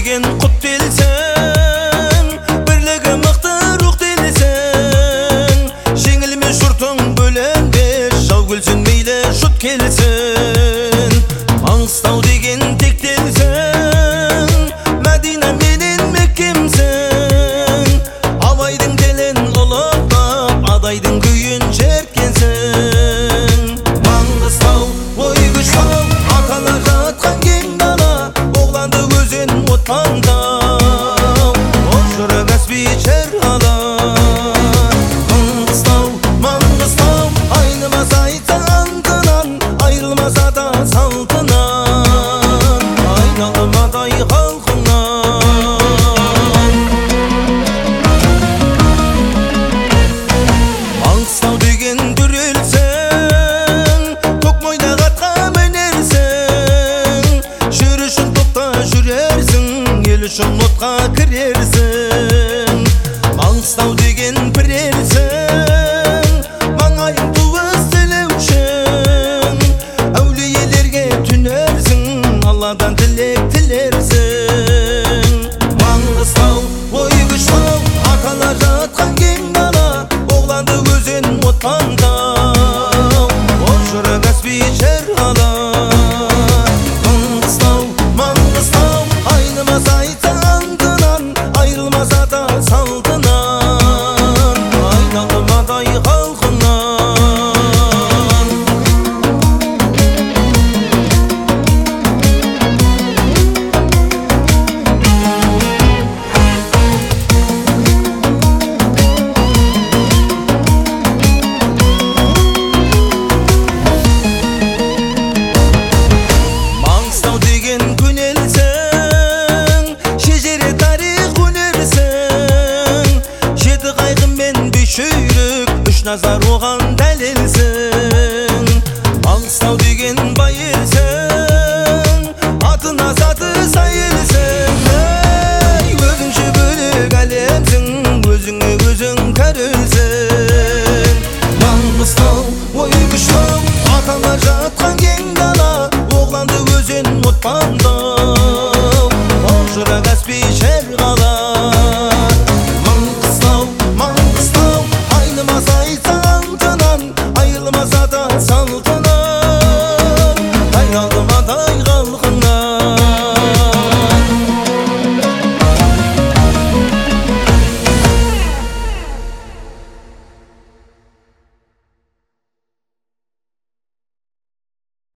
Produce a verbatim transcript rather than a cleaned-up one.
деген құт делсең, бірлігі мықты рух делсең, жеңілмес жұртың бөленбес, жау келсін мейлі жұт келсін. Маңғыстау деген тек делсең, Мәдина менен Меккемсің, Абайдың телін ұлықтап, адайдың күйін жерткенсің. Маңғыстау ой күштау, аталар жатқан кең дала, оғланды өзен отпаңдау, ошыры Каспий шерғалар. Маңғыстау, Маңғыстау, айнымас айтса антынан, айрылмаса да салтынан, айналмадай халқынан. Маңғыстау деген дүрелсең, Көкмойнақ атқа мінерсің, жер үшін топта жүрерсің, ел үшін отқа кірерсің. Маңғыстау деген бір елсің, маңайың туыс тілеушің, әулиелерге түнерсің, Алладан тілек тілерсің. Маңғыстау ой күштау, аталар жатқан кең дала, оғланды өзен отпаңдау, ошыры Каспий шерғалар. Маңғыстау, Маңғыстау, айнымас айтса антынан, айрылмаса да салтынан, айналмадай халқынан. Маңғыстау деген көнелсің, шежіре тарих өнерсің, жеті қайқы мен бес жүйрік, үш назар